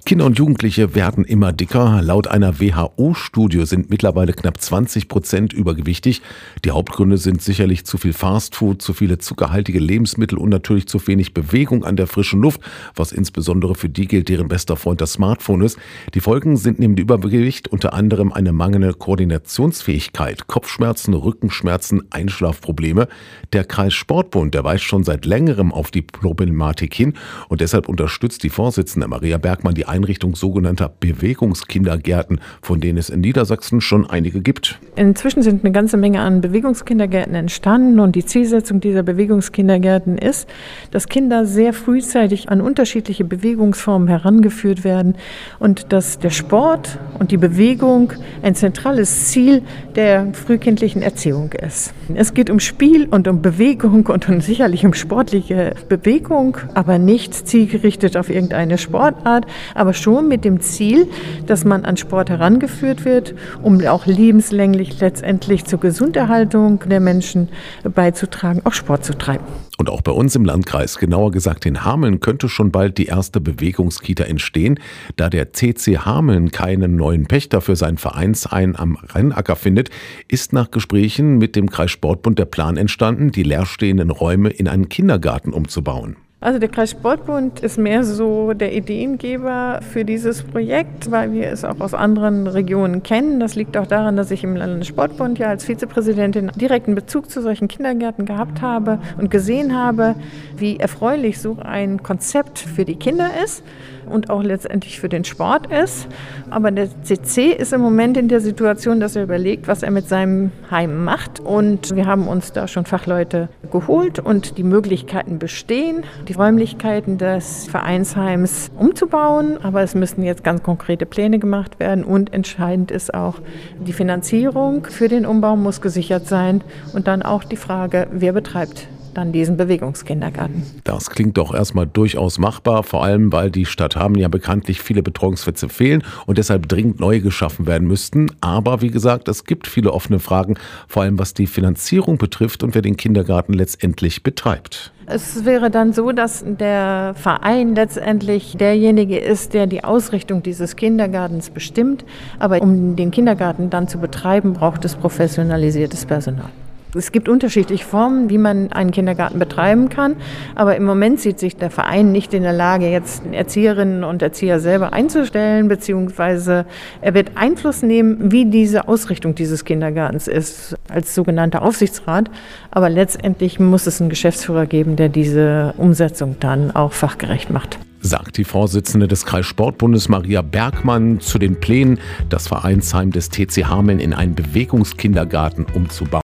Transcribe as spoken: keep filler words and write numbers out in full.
Kinder und Jugendliche werden immer dicker. Laut einer W H O-Studie sind mittlerweile knapp zwanzig Prozent übergewichtig. Die Hauptgründe sind sicherlich zu viel Fastfood, zu viele zuckerhaltige Lebensmittel und natürlich zu wenig Bewegung an der frischen Luft, was insbesondere für die gilt, deren bester Freund das Smartphone ist. Die Folgen sind neben dem Übergewicht unter anderem eine mangelnde Koordinationsfähigkeit, Kopfschmerzen, Rückenschmerzen, Einschlafprobleme. Der Kreissportbund, der weist schon seit längerem auf die Problematik hin und deshalb unterstützt die Vorsitzende Maria Bergmann die Einrichtung sogenannter Bewegungskindergärten, von denen es in Niedersachsen schon einige gibt. Inzwischen sind eine ganze Menge an Bewegungskindergärten entstanden und die Zielsetzung dieser Bewegungskindergärten ist, dass Kinder sehr frühzeitig an unterschiedliche Bewegungsformen herangeführt werden und dass der Sport und die Bewegung ein zentrales Ziel der frühkindlichen Erziehung ist. Es geht um Spiel und um Bewegung und um sicherlich um sportliche Bewegung, aber nicht zielgerichtet auf irgendeine Sportart, aber schon mit dem Ziel, dass man an Sport herangeführt wird, um auch lebenslänglich letztendlich zur Gesunderhaltung der Menschen beizutragen, auch Sport zu treiben. Und auch bei uns im Landkreis, genauer gesagt in Hameln, könnte schon bald die erste Bewegungskita entstehen. Da der C C Hameln keinen neuen Pächter für sein Vereinsheim am Rennacker findet, ist nach Gesprächen mit dem Kreissportbund der Plan entstanden, die leerstehenden Räume in einen Kindergarten umzubauen. Also der Kreissportbund ist mehr so der Ideengeber für dieses Projekt, weil wir es auch aus anderen Regionen kennen. Das liegt auch daran, dass ich im Landessportbund ja als Vizepräsidentin direkten Bezug zu solchen Kindergärten gehabt habe und gesehen habe, wie erfreulich so ein Konzept für die Kinder ist und auch letztendlich für den Sport ist. Aber der C C ist im Moment in der Situation, dass er überlegt, was er mit seinem Heim macht. Und wir haben uns da schon Fachleute geholt und die Möglichkeiten bestehen, die Räumlichkeiten des Vereinsheims umzubauen. Aber es müssen jetzt ganz konkrete Pläne gemacht werden und entscheidend ist auch, die Finanzierung für den Umbau muss gesichert sein und dann auch die Frage, wer betreibt dann diesen Bewegungskindergarten. Das klingt doch erstmal durchaus machbar, vor allem weil die Stadt Hameln ja bekanntlich viele Betreuungsplätze fehlen und deshalb dringend neue geschaffen werden müssten. Aber wie gesagt, es gibt viele offene Fragen, vor allem was die Finanzierung betrifft und wer den Kindergarten letztendlich betreibt. Es wäre dann so, dass der Verein letztendlich derjenige ist, der die Ausrichtung dieses Kindergartens bestimmt. Aber um den Kindergarten dann zu betreiben, braucht es professionalisiertes Personal. Es gibt unterschiedliche Formen, wie man einen Kindergarten betreiben kann, aber im Moment sieht sich der Verein nicht in der Lage, jetzt Erzieherinnen und Erzieher selber einzustellen, beziehungsweise er wird Einfluss nehmen, wie diese Ausrichtung dieses Kindergartens ist, als sogenannter Aufsichtsrat, aber letztendlich muss es einen Geschäftsführer geben, der diese Umsetzung dann auch fachgerecht macht. Sagt die Vorsitzende des Kreissportbundes Maria Bergmann zu den Plänen, das Vereinsheim des T C Hameln in einen Bewegungskindergarten umzubauen.